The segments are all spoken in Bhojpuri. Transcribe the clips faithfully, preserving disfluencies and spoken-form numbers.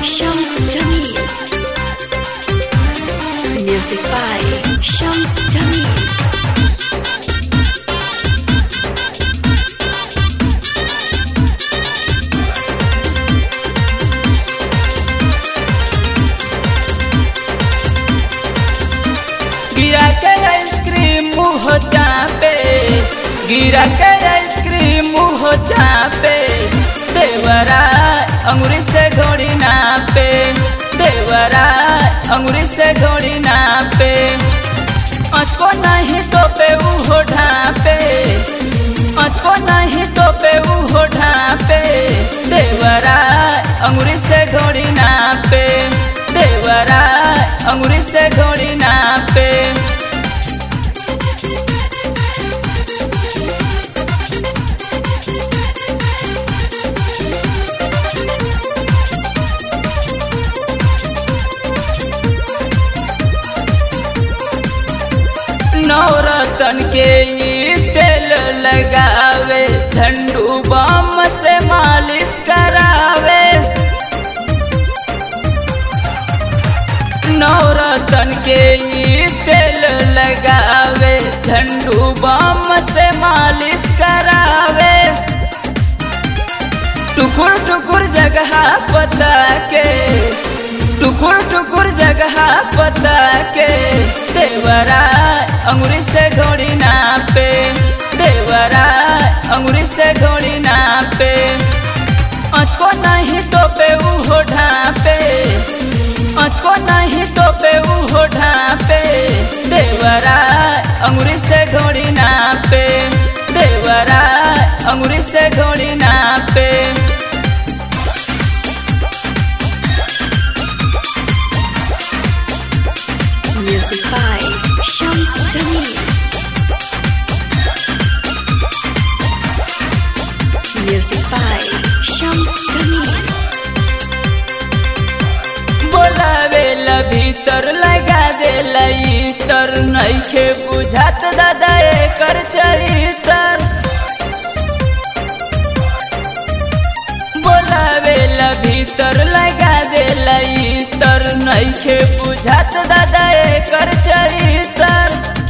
Shams Jamil. Music by Shams Jamil. गिरा के आइसक्रीम मुँह चापे, गिरा के आइसक्रीम मुँह चापे, देवरा अंगुरी से ढोड़ी नापे, देवरा अंगुरी से ढोड़ी नापे, अचको नहीं तो पे उहो ढापे, अचको नहीं तो पे उहो ढापे, देवरा अंगुरी से ढोड़ी नापे, देवरा अंगुरी से ढोड़ी नापे। नवरतन के ये तेल लगावे, झंडू बम से मालिश करावे, नवरतन के ये तेल लगावे, झंडू बम से मालिश करावे, टुकुर टुकुर जगह पता के, टुकुर टुकुर जगह पता के, देवरा अंगुरी से ढोड़ी नापे, देवरा अंगुरी से ढोड़ी नापे, अचको नहीं तो पे उहो ढापे, अचको नहीं तो पे उहो ढापे, देवरा अंगुरी से ढोड़ी नापे, देवरा अंगुरी से ढोड़ी नापे। Music by Shams Jamil. Music by Shams Jamil. बोलावेला भीतर लगा देला इतर, नइखे बुझात दादा एकर चरितर, बोलावेला भीतर लगा देला इतर, नइखे बुझात दादा एकर चरितर,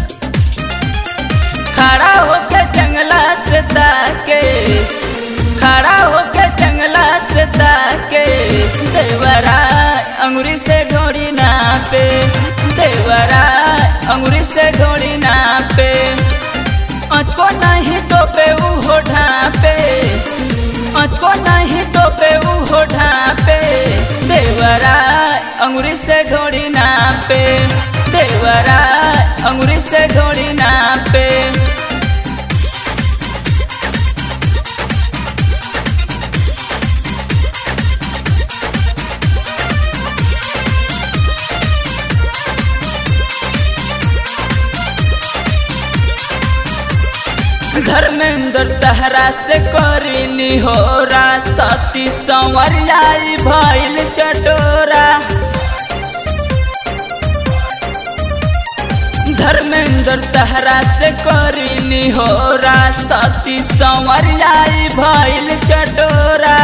खड़ा होके जंगला से ताके, खड़ा होके जंगला से ताके, देवरा अंगुरी से ढोड़ी नापे, देवरा अंगुरी से ढोड़ी नापे, अचको नहीं तो पे उहो ढापे, अचको नहीं तो पे उहो ढापे, देवरा अंगुरी से ढोड़ी नापे, देवरा अंगुरी से ढोड़ी नापे। धर्मेंद्र तहरा से करीनी होरा, सती संवरियाई भइल चटोरा, धर्मेंद्र तहरा से करीनी होरा, सती संवरियाई भइल चटोरा,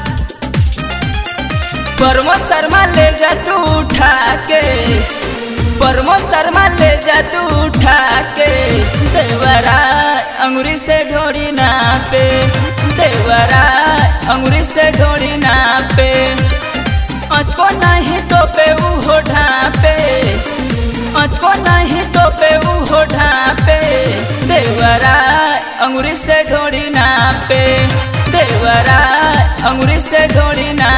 परमो शर्मा ले जा तू उठा के, परमो शर्मा ले जा तू उठा के, देवरा अंगुरी से ढोड़ी नापे, देवरा अंगुरी से ढोड़ी नापे, अचको नहीं तो पे उहो ढापे, अचको नहीं तो पे उहो ढापे, देवरा अंगुरी से ढोड़ी नापे, देवरा अंगुरी से ढोड़ी नापे।